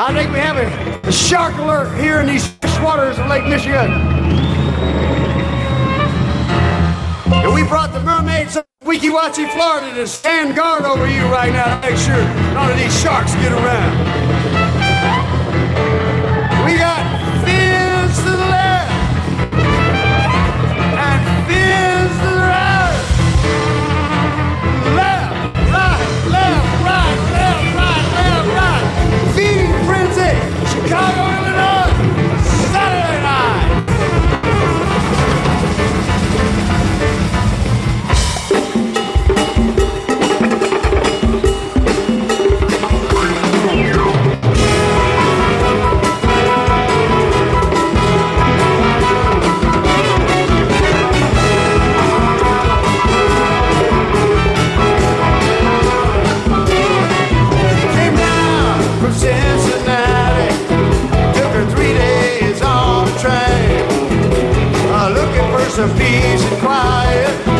I think we have a shark alert here in these waters of Lake Michigan. And we brought the mermaids of Weeki Wachee, Florida to stand guard over you right now to make sure none of these sharks get around. We got fins to the left and fins to the right. Left, right, left, right, left, right, left, right. Feeding Frenzy, Chicago, Illinois, Saturday night. Cincinnati, took her 3 days on the train, looking for some peace and quiet.